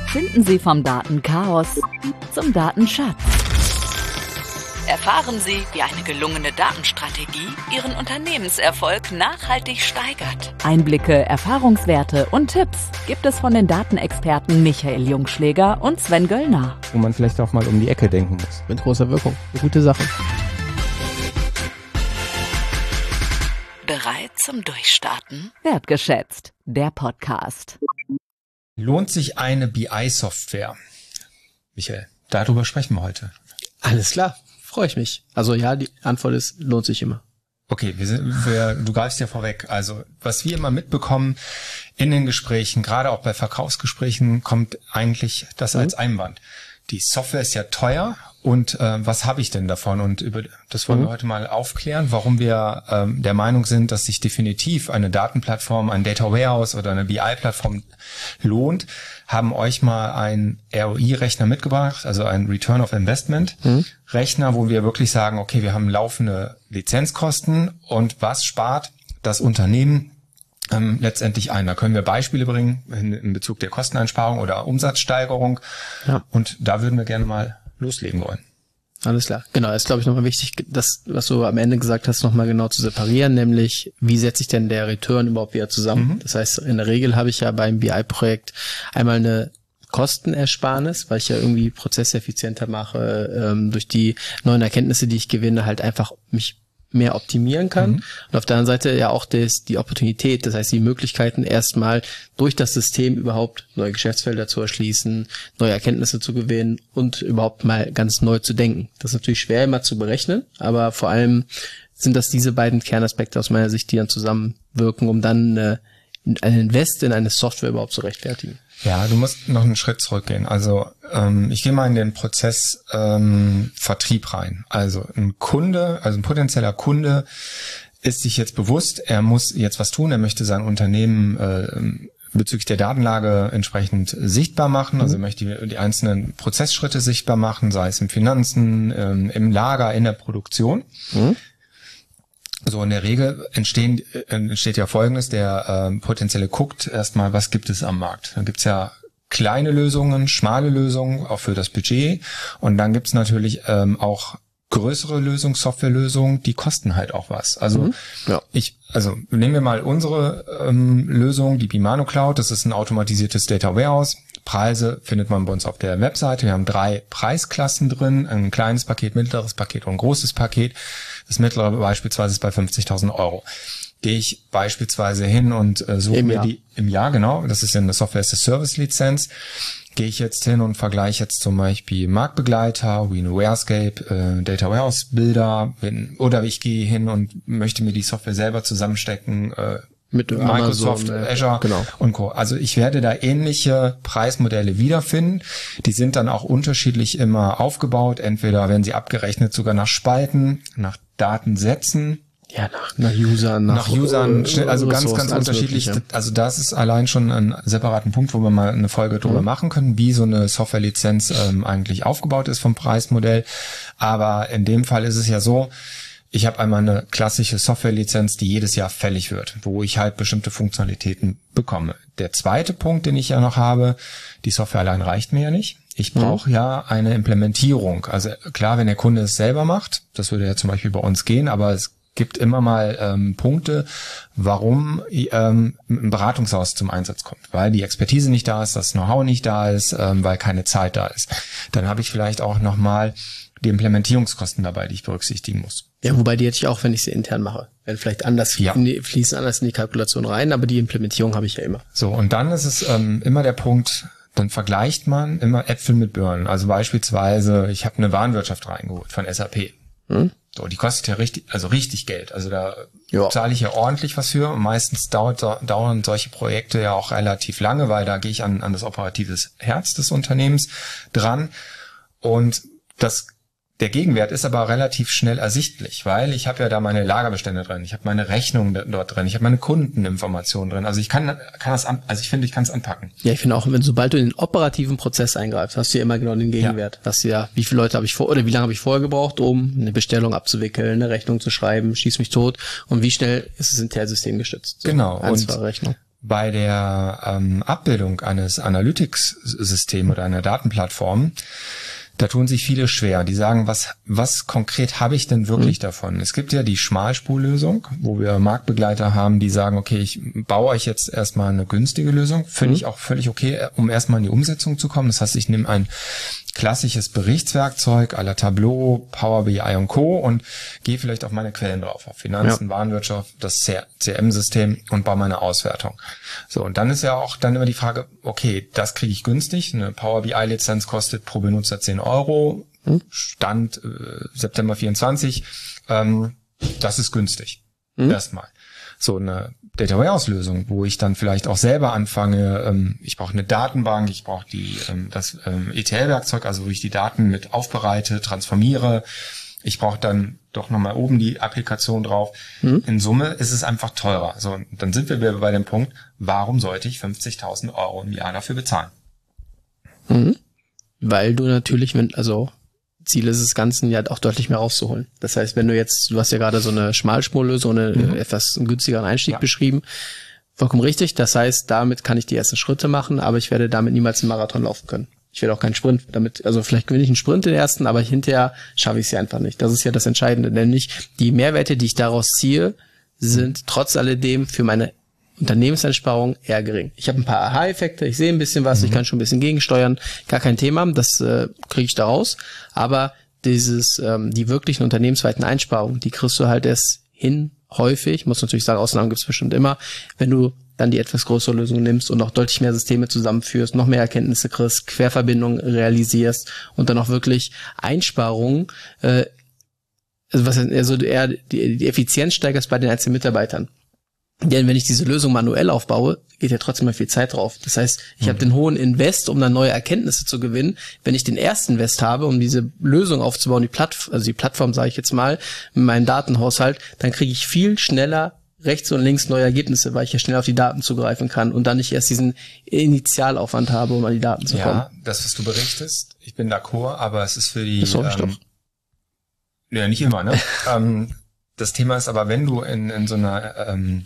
Finden Sie vom Datenchaos zum Datenschatz. Erfahren Sie, wie eine gelungene Datenstrategie Ihren Unternehmenserfolg nachhaltig steigert. Einblicke, Erfahrungswerte und Tipps gibt es von den Datenexperten Michael Jungschläger und Sven Göllner. Wo man vielleicht auch mal um die Ecke denken muss. Mit großer Wirkung. Eine gute Sache. Bereit zum Durchstarten? Wertgeschätzt, der Podcast. Lohnt sich eine BI-Software? Michael, darüber sprechen wir heute. Alles klar, freue ich mich. Also ja, die Antwort ist, lohnt sich immer. Okay, du greifst ja vorweg. Also was wir immer mitbekommen in den Gesprächen, gerade auch bei Verkaufsgesprächen, kommt eigentlich das als Einwand. Die Software ist ja teuer und was habe ich denn davon? Und über das wollen wir heute mal aufklären, warum wir der Meinung sind, dass sich definitiv eine Datenplattform, ein Data Warehouse oder eine BI-Plattform lohnt. Haben euch mal einen ROI-Rechner mitgebracht, also einen Return of Investment Rechner, wo wir wirklich sagen, okay, wir haben laufende Lizenzkosten und was spart das Unternehmen letztendlich ein. Da können wir Beispiele bringen in Bezug der Kosteneinsparung oder Umsatzsteigerung. Ja. Und da würden wir gerne mal loslegen wollen. Alles klar. Genau, ist glaube ich nochmal wichtig, das, was du am Ende gesagt hast, nochmal genau zu separieren, nämlich wie setzt sich denn der Return überhaupt wieder zusammen? Das heißt, in der Regel habe ich ja beim BI-Projekt einmal eine Kostenersparnis, weil ich ja irgendwie Prozesse effizienter mache, durch die neuen Erkenntnisse, die ich gewinne, halt einfach mich mehr optimieren kann. Und auf der anderen Seite ja auch die Opportunität, das heißt die Möglichkeiten erstmal durch das System überhaupt neue Geschäftsfelder zu erschließen, neue Erkenntnisse zu gewinnen und überhaupt mal ganz neu zu denken. Das ist natürlich schwer immer zu berechnen, aber vor allem sind das diese beiden Kernaspekte aus meiner Sicht, die dann zusammenwirken, um dann einen Invest in eine Software überhaupt zu rechtfertigen. Ja, du musst noch einen Schritt zurückgehen. Also ich gehe mal in den Prozess Vertrieb rein. Also ein potenzieller Kunde ist sich jetzt bewusst, er muss jetzt was tun, er möchte sein Unternehmen bezüglich der Datenlage entsprechend sichtbar machen, also er möchte die einzelnen Prozessschritte sichtbar machen, sei es im Finanzen, im Lager, in der Produktion. So, in der Regel entsteht ja Folgendes, der Potenzielle guckt erstmal, was gibt es am Markt. Dann gibt's ja kleine Lösungen, schmale Lösungen, auch für das Budget. Und dann gibt's natürlich auch größere Lösungen, Softwarelösungen, die kosten halt auch was. Also nehmen wir mal unsere Lösung, die Bimano Cloud, das ist ein automatisiertes Data Warehouse. Preise findet man bei uns auf der Webseite. Wir haben 3 Preisklassen drin, ein kleines Paket, mittleres Paket und ein großes Paket. Das mittlere beispielsweise ist bei 50.000 €. Gehe ich beispielsweise hin und suche mir die im Jahr, genau, das ist ja eine Software-as-a-Service-Lizenz, gehe ich jetzt hin und vergleiche jetzt zum Beispiel Marktbegleiter, wie eine Warescape, Data Warehouse Builder, oder ich gehe hin und möchte mir die Software selber zusammenstecken, mit Microsoft, Amazon, Azure und Co. Also ich werde da ähnliche Preismodelle wiederfinden. Die sind dann auch unterschiedlich immer aufgebaut. Entweder werden sie abgerechnet sogar nach Spalten, nach Datensätzen. Ja, nach Usern. Nach Usern, also ganz unterschiedlich. Mögliche. Also das ist allein schon ein separaten Punkt, wo wir mal eine Folge drüber machen können, wie so eine Softwarelizenz eigentlich aufgebaut ist vom Preismodell. Aber in dem Fall ist es ja so, ich habe einmal eine klassische Softwarelizenz, die jedes Jahr fällig wird, wo ich halt bestimmte Funktionalitäten bekomme. Der zweite Punkt, den ich ja noch habe, die Software allein reicht mir ja nicht. Ich brauche ja eine Implementierung. Also klar, wenn der Kunde es selber macht, das würde ja zum Beispiel bei uns gehen, aber es gibt immer mal Punkte, warum ein Beratungshaus zum Einsatz kommt. Weil die Expertise nicht da ist, das Know-how nicht da ist, weil keine Zeit da ist. Dann habe ich vielleicht auch nochmal die Implementierungskosten dabei, die ich berücksichtigen muss. Ja, wobei die hätte ich auch, wenn ich sie intern mache. Wenn vielleicht fließen anders in die Kalkulation rein, aber die Implementierung habe ich ja immer. So, und dann ist es immer der Punkt, dann vergleicht man immer Äpfel mit Birnen. Also beispielsweise, ich habe eine Warenwirtschaft reingeholt von SAP. So, die kostet ja richtig Geld. Also da zahle ich ja ordentlich was für. Und meistens dauern solche Projekte ja auch relativ lange, weil da gehe ich an das operative Herz des Unternehmens dran. Und der Gegenwert ist aber relativ schnell ersichtlich, weil ich habe ja da meine Lagerbestände drin, ich habe meine Rechnungen dort drin, ich habe meine Kundeninformationen drin. Also ich kann es anpacken. Ja, ich finde auch, sobald du in den operativen Prozess eingreifst, hast du ja immer genau den Gegenwert. Hast du ja, wie viele Leute habe ich wie lange habe ich vorher gebraucht, um eine Bestellung abzuwickeln, eine Rechnung zu schreiben, schieß mich tot, und wie schnell ist es intern systemgestützt. So, genau. Rechnung. bei der Abbildung eines Analytics-Systems oder einer Datenplattform, da tun sich viele schwer. Die sagen, was konkret habe ich denn wirklich davon? Es gibt ja die Schmalspurlösung, wo wir Marktbegleiter haben, die sagen, okay, ich baue euch jetzt erstmal eine günstige Lösung. Finde ich auch völlig okay, um erstmal in die Umsetzung zu kommen. Das heißt, ich nehme ein klassisches Berichtswerkzeug à la Tableau, Power BI und Co. und gehe vielleicht auf meine Quellen drauf, auf Finanzen, Warenwirtschaft, das CRM-System und baue meine Auswertung. So, und dann ist ja auch dann immer die Frage, okay, das kriege ich günstig. Eine Power BI-Lizenz kostet pro Benutzer 10 €, Stand September 24. Das ist günstig. Erstmal. So eine Data Warehouse-Lösung, wo ich dann vielleicht auch selber anfange, ich brauche eine Datenbank, ich brauche das ETL-Werkzeug, also wo ich die Daten mit aufbereite, transformiere. Ich brauche dann doch nochmal oben die Applikation drauf. In Summe ist es einfach teurer. So, und dann sind wir bei dem Punkt, warum sollte ich 50.000 € im Jahr dafür bezahlen? Weil du natürlich, Ziel ist es Ganzen ja auch deutlich mehr rauszuholen. Das heißt, wenn du hast ja gerade so eine Schmalspurlösung, eine etwas günstigeren Einstieg beschrieben, vollkommen richtig. Das heißt, damit kann ich die ersten Schritte machen, aber ich werde damit niemals einen Marathon laufen können. Ich werde auch keinen Sprint damit, also vielleicht gewinne ich einen Sprint den ersten, aber hinterher schaffe ich es ja einfach nicht. Das ist ja das Entscheidende, nämlich die Mehrwerte, die ich daraus ziehe, sind trotz alledem für meine Unternehmenseinsparung eher gering. Ich habe ein paar Aha-Effekte, ich sehe ein bisschen was, ich kann schon ein bisschen gegensteuern, gar kein Thema, das kriege ich da raus. Aber die wirklichen unternehmensweiten Einsparungen, die kriegst du halt erst hin, häufig, muss natürlich sagen, Ausnahmen gibt es bestimmt immer, wenn du dann die etwas größere Lösung nimmst und noch deutlich mehr Systeme zusammenführst, noch mehr Erkenntnisse kriegst, Querverbindungen realisierst und dann auch wirklich Einsparungen, eher die Effizienz steigerst bei den einzelnen Mitarbeitern. Denn wenn ich diese Lösung manuell aufbaue, geht ja trotzdem mal viel Zeit drauf. Das heißt, ich habe den hohen Invest, um dann neue Erkenntnisse zu gewinnen. Wenn ich den ersten Invest habe, um diese Lösung aufzubauen, die Plattform sage ich jetzt mal, mit meinem Datenhaushalt, dann kriege ich viel schneller rechts und links neue Ergebnisse, weil ich ja schnell auf die Daten zugreifen kann und dann nicht erst diesen Initialaufwand habe, um an die Daten zu kommen. Ja, das, was du berichtest, ich bin d'accord, aber es ist für die... Das hoffe ich doch. Ja, nicht immer, ne? Das Thema ist aber, wenn du in so eine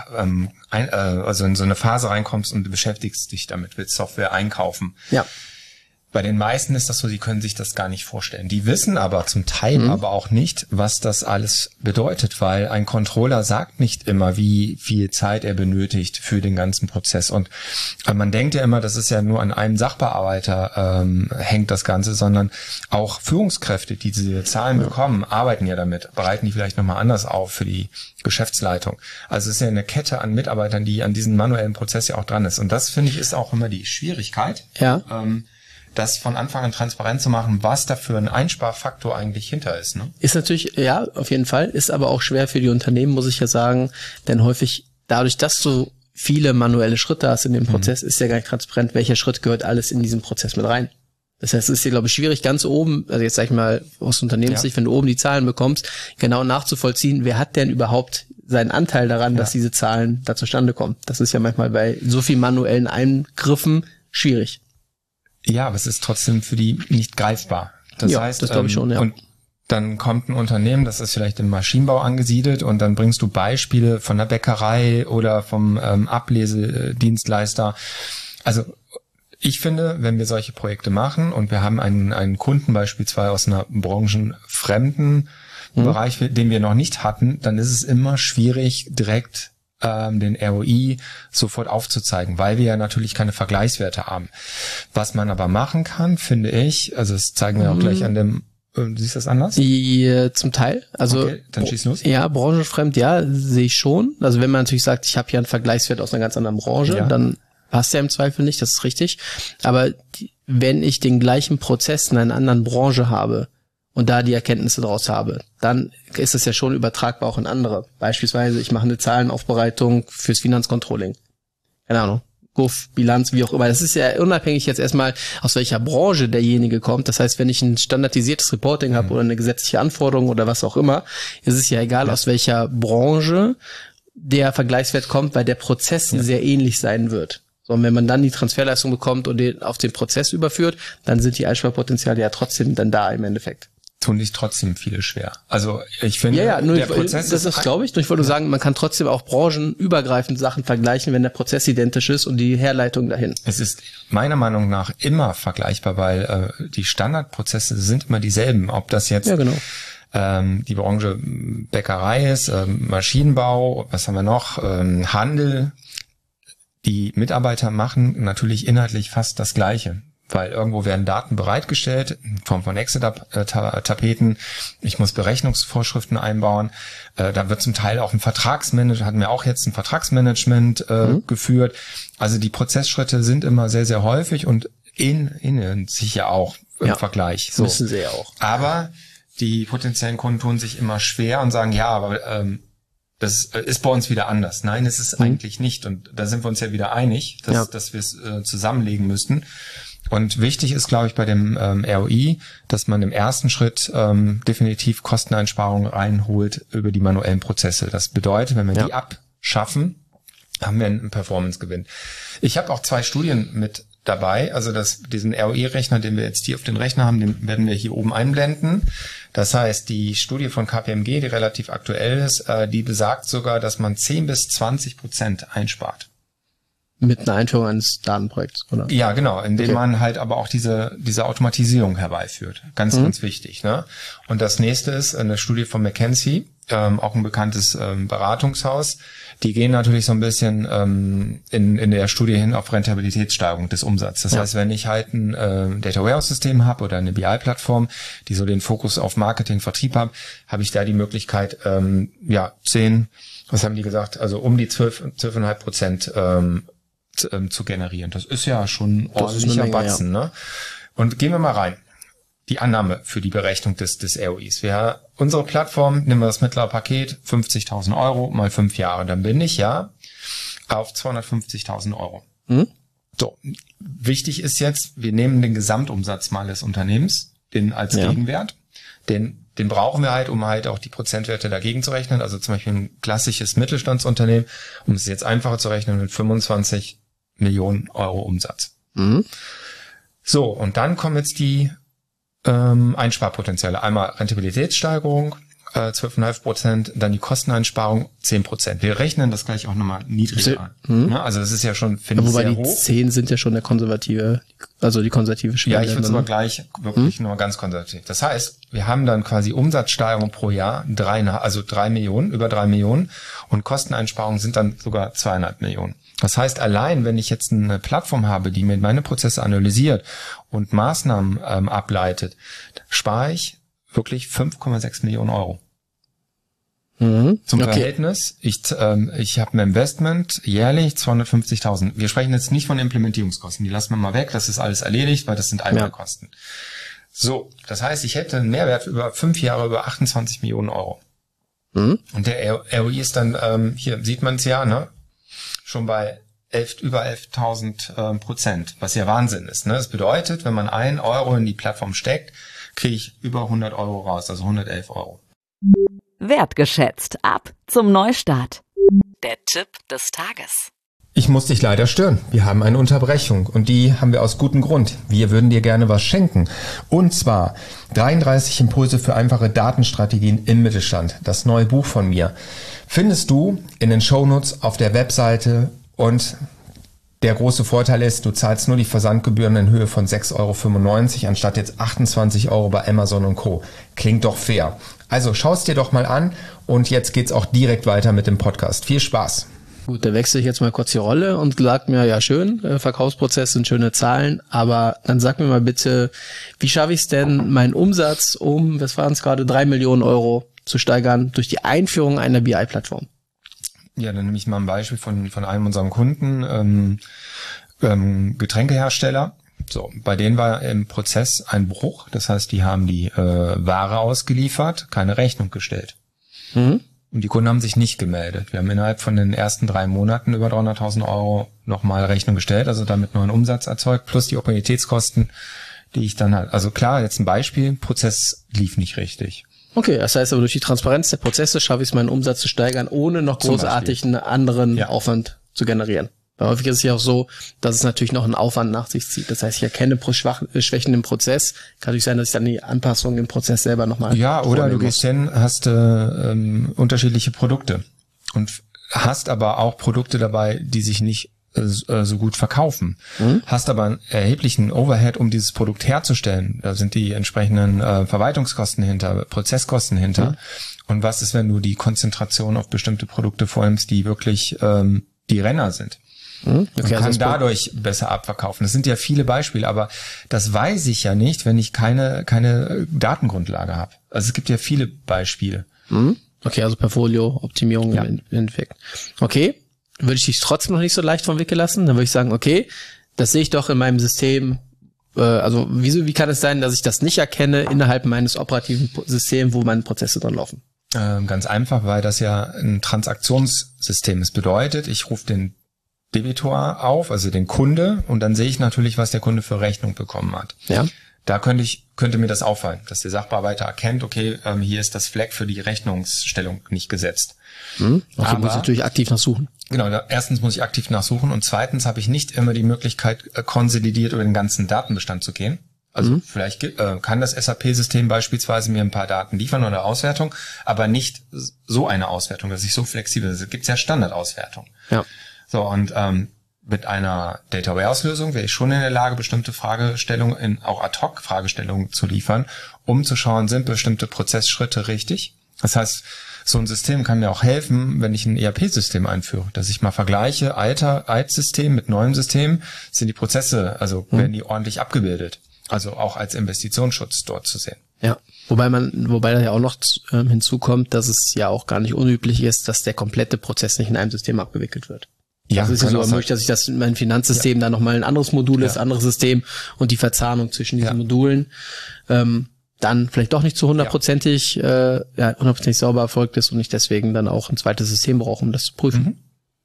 in so eine Phase reinkommst und du beschäftigst dich damit, willst Software einkaufen. Ja. Bei den meisten ist das so, die können sich das gar nicht vorstellen. Die wissen aber zum Teil aber auch nicht, was das alles bedeutet, weil ein Controller sagt nicht immer, wie viel Zeit er benötigt für den ganzen Prozess. Und man denkt ja immer, das ist ja nur an einem Sachbearbeiter hängt das Ganze, sondern auch Führungskräfte, die diese Zahlen bekommen, arbeiten ja damit, bereiten die vielleicht nochmal anders auf für die Geschäftsleitung. Also es ist ja eine Kette an Mitarbeitern, die an diesem manuellen Prozess ja auch dran ist. Und das, finde ich, ist auch immer die Schwierigkeit. Ja. Das von Anfang an transparent zu machen, was da für ein Einsparfaktor eigentlich hinter ist. Ne? Ist natürlich, ja, auf jeden Fall, ist aber auch schwer für die Unternehmen, muss ich ja sagen, denn häufig dadurch, dass du viele manuelle Schritte hast in dem Prozess, ist ja gar nicht transparent, welcher Schritt gehört alles in diesen Prozess mit rein. Das heißt, es ist hier, glaube ich, schwierig, ganz oben, also jetzt sag ich mal aus Unternehmenssicht, wenn du oben die Zahlen bekommst, genau nachzuvollziehen, wer hat denn überhaupt seinen Anteil daran, dass diese Zahlen da zustande kommen. Das ist ja manchmal bei so vielen manuellen Eingriffen schwierig. Ja, aber es ist trotzdem für die nicht greifbar. Das heißt, das glaube ich schon, ja. Und dann kommt ein Unternehmen, das ist vielleicht im Maschinenbau angesiedelt und dann bringst du Beispiele von der Bäckerei oder vom Ablesedienstleister. Also ich finde, wenn wir solche Projekte machen und wir haben einen Kunden beispielsweise aus einer branchenfremden Bereich, den wir noch nicht hatten, dann ist es immer schwierig, direkt den ROI sofort aufzuzeigen, weil wir ja natürlich keine Vergleichswerte haben. Was man aber machen kann, finde ich, also das zeigen wir auch gleich an dem, siehst du das anders? Zum Teil. Also okay, dann schieß los. Ja, branchenfremd, ja, sehe ich schon. Also wenn man natürlich sagt, ich habe hier einen Vergleichswert aus einer ganz anderen Branche, dann passt ja im Zweifel nicht, das ist richtig. Aber wenn ich den gleichen Prozess in einer anderen Branche habe, und da die Erkenntnisse draus habe, dann ist es ja schon übertragbar auch in andere. Beispielsweise, ich mache eine Zahlenaufbereitung fürs Finanzcontrolling. Keine Ahnung, GUF, Bilanz, wie auch immer. Das ist ja unabhängig jetzt erstmal, aus welcher Branche derjenige kommt. Das heißt, wenn ich ein standardisiertes Reporting habe oder eine gesetzliche Anforderung oder was auch immer, ist es ja egal, aus welcher Branche der Vergleichswert kommt, weil der Prozess sehr ähnlich sein wird. So, und wenn man dann die Transferleistung bekommt und den auf den Prozess überführt, dann sind die Einsparpotenziale ja trotzdem dann da im Endeffekt. tun sich trotzdem viele schwer. Also ich finde, der Prozess das ist, glaube ich, ich wollte nur sagen, man kann trotzdem auch branchenübergreifend Sachen vergleichen, wenn der Prozess identisch ist und die Herleitung dahin. Es ist meiner Meinung nach immer vergleichbar, weil die Standardprozesse sind immer dieselben. Ob das jetzt die Branche Bäckerei ist, Maschinenbau, was haben wir noch, Handel. Die Mitarbeiter machen natürlich inhaltlich fast das Gleiche. Weil irgendwo werden Daten bereitgestellt in Form von Excel-Tapeten. Ich muss Berechnungsvorschriften einbauen. Da wird zum Teil auch ein Vertragsmanagement, hatten wir auch jetzt ein Vertragsmanagement geführt. Also die Prozessschritte sind immer sehr, sehr häufig und ähneln sich ja auch im Vergleich. So. Müssen sie ja auch. Aber die potenziellen Kunden tun sich immer schwer und sagen, ja, aber das ist bei uns wieder anders. Nein, es ist eigentlich nicht. Und da sind wir uns ja wieder einig, dass wir es zusammenlegen müssten. Und wichtig ist, glaube ich, bei dem ROI, dass man im ersten Schritt definitiv Kosteneinsparungen reinholt über die manuellen Prozesse. Das bedeutet, wenn wir die abschaffen, haben wir einen Performance-Gewinn. Ich habe auch 2 Studien mit dabei. Also diesen ROI-Rechner, den wir jetzt hier auf den Rechner haben, den werden wir hier oben einblenden. Das heißt, die Studie von KPMG, die relativ aktuell ist, die besagt sogar, dass man 10-20% einspart. Mit einer Einführung eines Datenprojekts, oder? Ja, genau, indem man halt aber auch diese Automatisierung herbeiführt. Ganz, ganz wichtig, ne? Und das nächste ist eine Studie von McKinsey, auch ein bekanntes Beratungshaus. Die gehen natürlich so ein bisschen in der Studie hin auf Rentabilitätssteigerung des Umsatzes. Das heißt, wenn ich halt ein Data Warehouse System habe oder eine BI-Plattform, die so den Fokus auf Marketing, Vertrieb habe ich da die Möglichkeit, 10, was haben die gesagt, also um die 12,5% zu generieren. Das ist ja schon ordentlicher Batzen, ne? Und gehen wir mal rein. Die Annahme für die Berechnung des ROIs. Unsere Plattform, nehmen wir das mittlere Paket, 50.000 Euro mal 5 Jahre. Dann bin ich auf 250.000 Euro. So, wichtig ist jetzt, wir nehmen den Gesamtumsatz mal des Unternehmens, den als Gegenwert. Den brauchen wir halt, um halt auch die Prozentwerte dagegen zu rechnen. Also zum Beispiel ein klassisches Mittelstandsunternehmen, um es jetzt einfacher zu rechnen, mit 25 Millionen Euro Umsatz. So, und dann kommen jetzt die Einsparpotenziale. Einmal Rentabilitätssteigerung, 12,5%, dann die Kosteneinsparung 10%. Wir rechnen das gleich auch nochmal niedriger an. Ja, also das ist ja schon, finde ich, sehr hoch. Wobei die 10 sind ja schon der konservative, also die konservative Schwelle. Ja, ich würde es aber gleich wirklich nur ganz konservativ. Das heißt, wir haben dann quasi Umsatzsteigerung pro Jahr 3 Millionen, über 3 Millionen und Kosteneinsparungen sind dann sogar 2,5 Millionen. Das heißt, allein wenn ich jetzt eine Plattform habe, die mir meine Prozesse analysiert und Maßnahmen ableitet, spare ich wirklich 5,6 Millionen Euro. Zum Verhältnis, ich habe ein Investment jährlich 250.000. Wir sprechen jetzt nicht von Implementierungskosten, die lassen wir mal weg, das ist alles erledigt, weil das sind Einmalkosten. So, das heißt, ich hätte einen Mehrwert über 5 Jahre über 28 Millionen Euro. Und der ROI ist dann, hier sieht man es ja, ne? Schon bei über 11.000%, was ja Wahnsinn ist. Ne? Das bedeutet, wenn man 1 Euro in die Plattform steckt, kriege ich über 100 Euro raus, also 111 Euro. Wertgeschätzt. Ab zum Neustart. Der Tipp des Tages. Ich muss dich leider stören. Wir haben eine Unterbrechung und die haben wir aus gutem Grund. Wir würden dir gerne was schenken. Und zwar 33 Impulse für einfache Datenstrategien im Mittelstand. Das neue Buch von mir. Findest du in den Shownotes auf der Webseite und der große Vorteil ist, du zahlst nur die Versandgebühren in Höhe von 6,95 € anstatt jetzt 28 € bei Amazon und Co. Klingt doch fair. Also schau es dir doch mal an und jetzt geht's auch direkt weiter mit dem Podcast. Viel Spaß! Gut, da wechsle ich jetzt mal kurz die Rolle und sag mir, ja schön, Verkaufsprozess sind schöne Zahlen, aber dann sag mir mal bitte, wie schaffe ich es denn, meinen Umsatz was waren es gerade, 3 Millionen Euro zu steigern durch die Einführung einer BI-Plattform? Ja, dann nehme ich mal ein Beispiel von einem unserer Kunden, Getränkehersteller. So, bei denen war im Prozess ein Bruch, das heißt, die haben die Ware ausgeliefert, keine Rechnung gestellt. Und die Kunden haben sich nicht gemeldet. Wir haben innerhalb von den ersten 3 Monaten über 300.000 Euro nochmal Rechnung gestellt, also damit neuen Umsatz erzeugt, plus die Opportunitätskosten, die ich dann halt, also klar, jetzt ein Beispiel, Prozess lief nicht richtig. Okay, das heißt aber durch die Transparenz der Prozesse schaffe ich es, meinen Umsatz zu steigern, ohne noch großartig einen anderen Aufwand zu generieren. Weil häufig ist es ja auch so, dass es natürlich noch einen Aufwand nach sich zieht. Das heißt, ich erkenne Schwächen im Prozess. Kann natürlich sein, dass ich dann die Anpassung im Prozess selber nochmal... Ja, oder du gehst hin, hast unterschiedliche Produkte und hast aber auch Produkte dabei, die sich nicht so gut verkaufen. Hast aber einen erheblichen Overhead, um dieses Produkt herzustellen. Da sind die entsprechenden Verwaltungskosten hinter, Prozesskosten hinter. Und was ist, wenn du die Konzentration auf bestimmte Produkte vornimmst, die wirklich die Renner sind? Okay, und kann also dadurch besser abverkaufen. Das sind ja viele Beispiele, aber das weiß ich ja nicht, wenn ich keine Datengrundlage habe. Also es gibt ja viele Beispiele. Okay, also Portfolio-Optimierung im Endeffekt. Okay, würde ich dich trotzdem noch nicht so leicht vom Weg lassen, dann würde ich sagen, okay, das sehe ich doch in meinem System. Also wie kann es sein, dass ich das nicht erkenne innerhalb meines operativen Systems, wo meine Prozesse dann laufen? Ganz einfach, weil das ja ein Transaktionssystem ist. Bedeutet, ich rufe den Debitor auf, also den Kunde, und dann sehe ich natürlich, was der Kunde für Rechnung bekommen hat. Ja. Da könnte mir das auffallen, dass der Sachbearbeiter erkennt, okay, hier ist das Flag für die Rechnungsstellung nicht gesetzt. Okay, aber muss ich natürlich aktiv nachsuchen. Genau, erstens muss ich aktiv nachsuchen und zweitens habe ich nicht immer die Möglichkeit, konsolidiert über den ganzen Datenbestand zu gehen. Also vielleicht kann das SAP-System beispielsweise mir ein paar Daten liefern oder Auswertung, aber nicht so eine Auswertung, dass ich so flexibel bin. Es gibt ja Standardauswertung. Ja. So, und mit einer Data Warehouse-Lösung wäre ich schon in der Lage, bestimmte Fragestellungen, auch Ad-Hoc-Fragestellungen zu liefern, um zu schauen, sind bestimmte Prozessschritte richtig. Das heißt, so ein System kann mir auch helfen, wenn ich ein ERP-System einführe, dass ich mal vergleiche, altes System mit neuem System, sind die Prozesse, also werden die ordentlich abgebildet. Also auch als Investitionsschutz dort zu sehen. Ja, wobei da ja auch noch hinzukommt, dass es ja auch gar nicht unüblich ist, dass der komplette Prozess nicht in einem System abgewickelt wird. Ja, das ist ja so möglich, dass ich das in meinem Finanzsystem dann nochmal ein anderes Modul ist, anderes System und die Verzahnung zwischen diesen Modulen dann vielleicht doch nicht zu hundertprozentig sauber erfolgt ist und ich deswegen dann auch ein zweites System brauche, um das zu prüfen.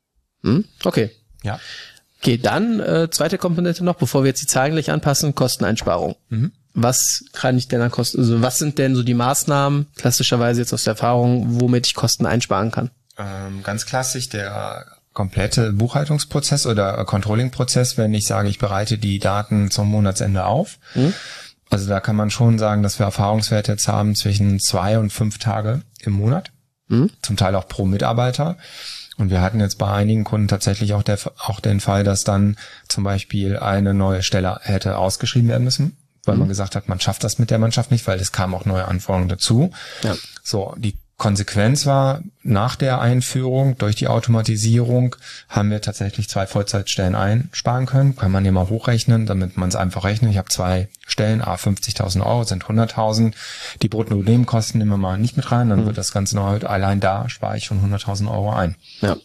Okay. Ja. Okay, dann zweite Komponente noch, bevor wir jetzt die Zahlen gleich anpassen, Kosteneinsparung. Was kann ich denn an Kosten, also was sind denn so die Maßnahmen, klassischerweise jetzt aus der Erfahrung, womit ich Kosten einsparen kann? Ganz klassisch der komplette Buchhaltungsprozess oder Controlling-Prozess, wenn ich sage, ich bereite die Daten zum Monatsende auf. Also da kann man schon sagen, dass wir Erfahrungswerte jetzt haben zwischen 2 und 5 Tage im Monat, zum Teil auch pro Mitarbeiter. Und wir hatten jetzt bei einigen Kunden tatsächlich auch den Fall, dass dann zum Beispiel eine neue Stelle hätte ausgeschrieben werden müssen, weil man gesagt hat, man schafft das mit der Mannschaft nicht, weil es kamen auch neue Anforderungen dazu. Ja. So, die Konsequenz war, nach der Einführung durch die Automatisierung haben wir tatsächlich 2 Vollzeitstellen einsparen können. Kann man hier mal hochrechnen, damit man es einfach rechnet. Ich habe 2 Stellen, 50.000 Euro sind 100.000. Die Bruttonebenkosten nehmen wir mal nicht mit rein, dann wird das Ganze noch allein da spare ich schon 100.000 Euro ein. Ja.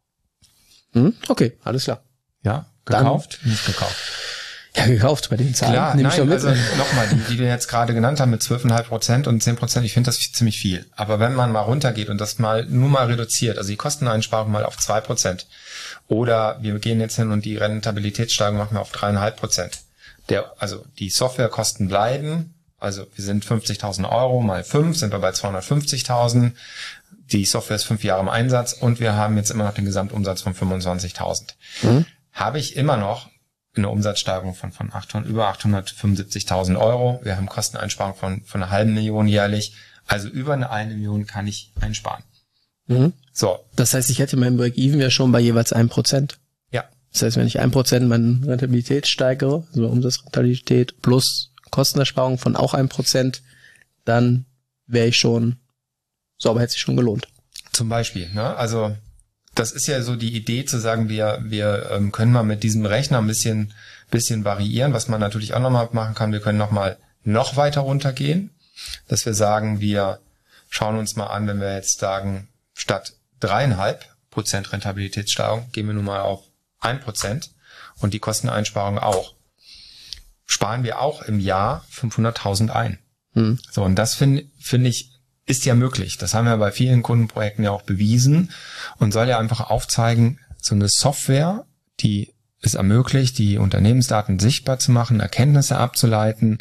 Okay, alles klar. Ja, gekauft, nicht gekauft. Ja, gekauft bei den Zahlen. Klar, nein, also nochmal, die wir jetzt gerade genannt haben mit 12,5% und 10%, ich finde das ziemlich viel. Aber wenn man mal runtergeht und das nur mal reduziert, also die Kosteneinsparung mal auf 2%, oder wir gehen jetzt hin und die Rentabilitätssteigerung machen wir auf 3,5%. Also die Softwarekosten bleiben, also wir sind 50.000 Euro mal 5, sind wir bei 250.000. Die Software ist 5 Jahre im Einsatz und wir haben jetzt immer noch den Gesamtumsatz von 25.000. Habe ich immer noch eine Umsatzsteigerung von über 875.000 Euro. Wir haben Kosteneinsparung von 500.000 jährlich. Also über eine 1 Million kann ich einsparen. So. Das heißt, ich hätte mein Break-Even ja schon bei jeweils 1%. Ja. Das heißt, wenn ich 1% meine Rentabilität steigere, also Umsatzrentabilität plus Kostenersparung von auch 1%, dann wäre ich schon, sauber hätte sich schon gelohnt. Zum Beispiel, ne? Also, das ist ja so die Idee zu sagen, wir können mal mit diesem Rechner ein bisschen variieren, was man natürlich auch nochmal machen kann. Wir können noch weiter runtergehen, dass wir sagen, wir schauen uns mal an, wenn wir jetzt sagen, statt 3,5% Rentabilitätssteigerung gehen wir nun mal auf 1% und die Kosteneinsparung auch. Sparen wir auch im Jahr 500.000 ein. So, und das finde ich, ist ja möglich. Das haben wir bei vielen Kundenprojekten ja auch bewiesen und soll ja einfach aufzeigen, so eine Software, die es ermöglicht, die Unternehmensdaten sichtbar zu machen, Erkenntnisse abzuleiten,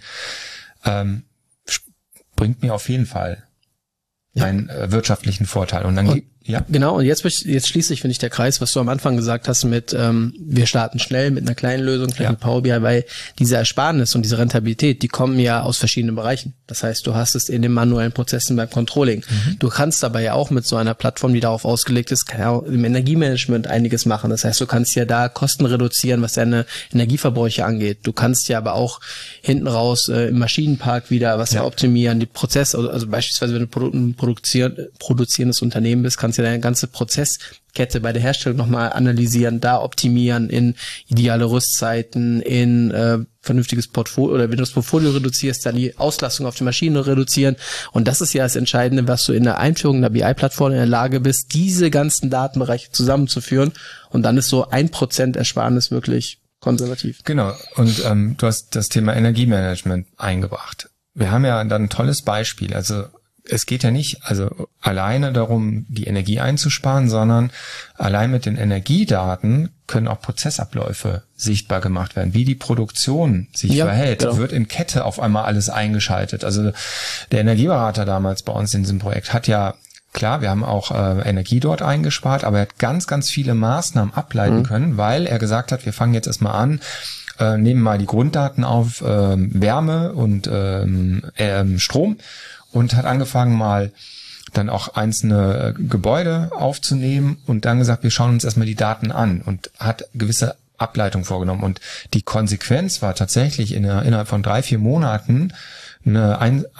bringt mir auf jeden Fall einen wirtschaftlichen Vorteil. Und dann Ja. Genau, und jetzt schließt sich, finde ich, der Kreis, was du am Anfang gesagt hast mit, wir starten schnell mit einer kleinen Lösung, vielleicht mit Power BI, weil diese Ersparnis und diese Rentabilität, die kommen ja aus verschiedenen Bereichen. Das heißt, du hast es in den manuellen Prozessen beim Controlling. Du kannst aber ja auch mit so einer Plattform, die darauf ausgelegt ist, kann ja auch im Energiemanagement einiges machen. Das heißt, du kannst ja da Kosten reduzieren, was deine Energieverbräuche angeht. Du kannst ja aber auch hinten raus im Maschinenpark wieder was optimieren, die Prozesse, also beispielsweise, wenn du ein produzierendes Unternehmen bist, kannst du deine ganze Prozesskette bei der Herstellung nochmal analysieren, da optimieren in ideale Rüstzeiten, in vernünftiges Portfolio, oder wenn du das Portfolio reduzierst, dann die Auslastung auf die Maschine reduzieren. Und das ist ja das Entscheidende, was du in der Einführung einer BI-Plattform in der Lage bist, diese ganzen Datenbereiche zusammenzuführen. Und dann ist so 1% Ersparnis wirklich konservativ. Genau. Und du hast das Thema Energiemanagement eingebracht. Wir haben ja dann ein tolles Beispiel. Also es geht ja nicht alleine darum, die Energie einzusparen, sondern allein mit den Energiedaten können auch Prozessabläufe sichtbar gemacht werden, wie die Produktion sich verhält. Genau. Wird in Kette auf einmal alles eingeschaltet. Also der Energieberater damals bei uns in diesem Projekt hat ja, klar, wir haben auch Energie dort eingespart, aber er hat ganz, ganz viele Maßnahmen ableiten können, weil er gesagt hat, wir fangen jetzt erstmal an, nehmen mal die Grunddaten auf, Wärme und Strom, und hat angefangen mal dann auch einzelne Gebäude aufzunehmen und dann gesagt, wir schauen uns erstmal die Daten an, und hat gewisse Ableitungen vorgenommen. Und die Konsequenz war tatsächlich innerhalb von 3-4 Monaten eine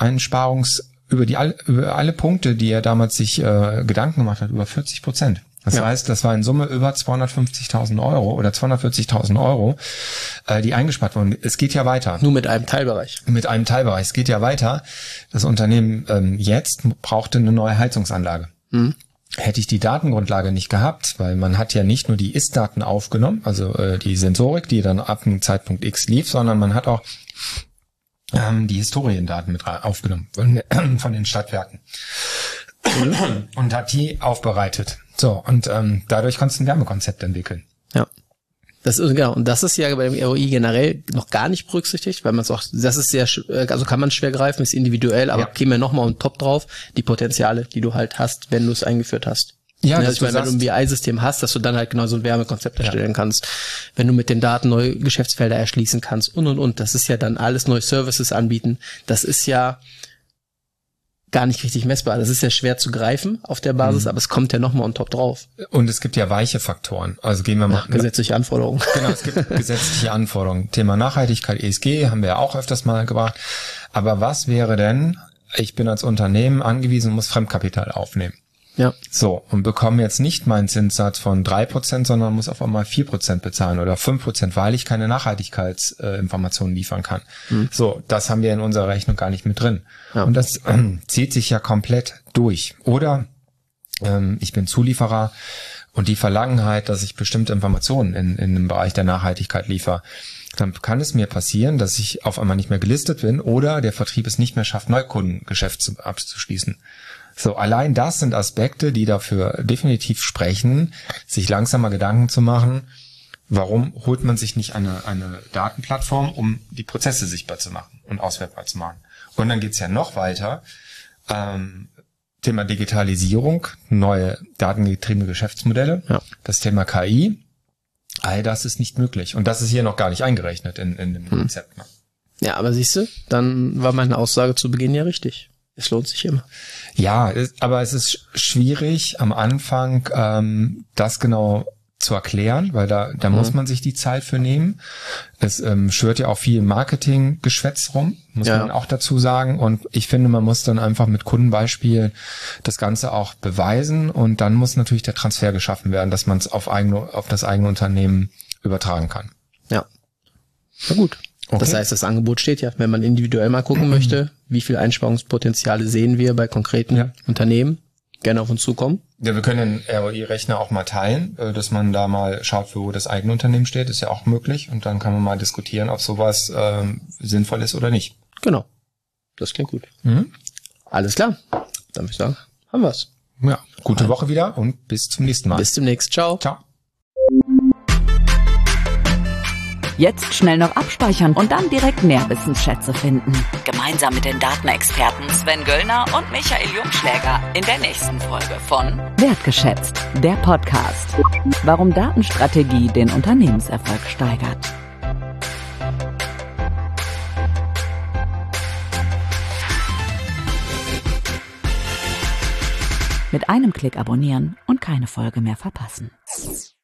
über alle Punkte, die er damals sich Gedanken gemacht hat, über 40%. Das heißt, das war in Summe über 250.000 Euro oder 240.000 Euro, die eingespart wurden. Es geht ja weiter. Nur mit einem Teilbereich. Mit einem Teilbereich. Es geht ja weiter. Das Unternehmen jetzt brauchte eine neue Heizungsanlage. Hätte ich die Datengrundlage nicht gehabt, weil man hat ja nicht nur die Ist-Daten aufgenommen, also die Sensorik, die dann ab einem Zeitpunkt X lief, sondern man hat auch die Historiendaten mit aufgenommen von den Stadtwerken und hat die aufbereitet. So, und dadurch kannst du ein Wärmekonzept entwickeln. Ja. Das ist, genau. Und das ist ja bei dem ROI generell noch gar nicht berücksichtigt, weil man es auch, das ist sehr, also kann man schwer greifen, ist individuell, aber käme ja nochmal on top drauf, die Potenziale, die du halt hast, wenn du es eingeführt hast. Ja, also ich meine, wenn du ein BI-System hast, dass du dann halt genau so ein Wärmekonzept erstellen kannst, wenn du mit den Daten neue Geschäftsfelder erschließen kannst und. Das ist ja dann alles neue Services anbieten. Das ist ja gar nicht richtig messbar. Das ist ja schwer zu greifen auf der Basis, aber es kommt ja nochmal on top drauf. Und es gibt ja weiche Faktoren. Also gehen wir mal. Gesetzliche Anforderungen. Genau, es gibt gesetzliche Anforderungen. Thema Nachhaltigkeit, ESG, haben wir ja auch öfters mal gebracht. Aber was wäre denn, ich bin als Unternehmen angewiesen und muss Fremdkapital aufnehmen. Ja. So, und bekomme jetzt nicht meinen Zinssatz von 3%, sondern muss auf einmal 4% bezahlen oder 5%, weil ich keine Nachhaltigkeitsinformationen liefern kann. So, das haben wir in unserer Rechnung gar nicht mit drin. Ja. Und das zieht sich ja komplett durch. Oder ich bin Zulieferer und die verlangen halt, dass ich bestimmte Informationen in dem Bereich der Nachhaltigkeit liefere. Dann kann es mir passieren, dass ich auf einmal nicht mehr gelistet bin oder der Vertrieb es nicht mehr schafft, Neukundengeschäft abzuschließen. So, allein das sind Aspekte, die dafür definitiv sprechen, sich langsam mal Gedanken zu machen, warum holt man sich nicht eine Datenplattform, um die Prozesse sichtbar zu machen und auswertbar zu machen. Und dann geht's ja noch weiter, Thema Digitalisierung, neue datengetriebene Geschäftsmodelle, das Thema KI, all das ist nicht möglich. Und das ist hier noch gar nicht eingerechnet in dem Konzept. Ne? Ja, aber siehst du, dann war meine Aussage zu Beginn ja richtig. Es lohnt sich immer. Ja, aber es ist schwierig am Anfang das genau zu erklären, weil da muss man sich die Zeit für nehmen. Es schwirrt ja auch viel Marketinggeschwätz rum, muss man auch dazu sagen. Und ich finde, man muss dann einfach mit Kundenbeispielen das Ganze auch beweisen. Und dann muss natürlich der Transfer geschaffen werden, dass man es auf das eigene Unternehmen übertragen kann. Ja. Na gut. Okay. Das heißt, das Angebot steht ja, wenn man individuell mal gucken möchte, wie viel Einsparungspotenziale sehen wir bei konkreten Unternehmen, gerne auf uns zukommen. Ja, wir können den ROI-Rechner auch mal teilen, dass man da mal schaut, wo das eigene Unternehmen steht, ist ja auch möglich. Und dann kann man mal diskutieren, ob sowas sinnvoll ist oder nicht. Genau, das klingt gut. Alles klar, dann würde ich sagen, haben wir's. Ja, gute Woche wieder und bis zum nächsten Mal. Bis demnächst, ciao. Ciao. Jetzt schnell noch abspeichern und dann direkt Nährwissensschätze finden. Gemeinsam mit den Datenexperten Sven Göllner und Michael Jungschläger in der nächsten Folge von Wertgeschätzt, der Podcast. Warum Datenstrategie den Unternehmenserfolg steigert. Mit einem Klick abonnieren und keine Folge mehr verpassen.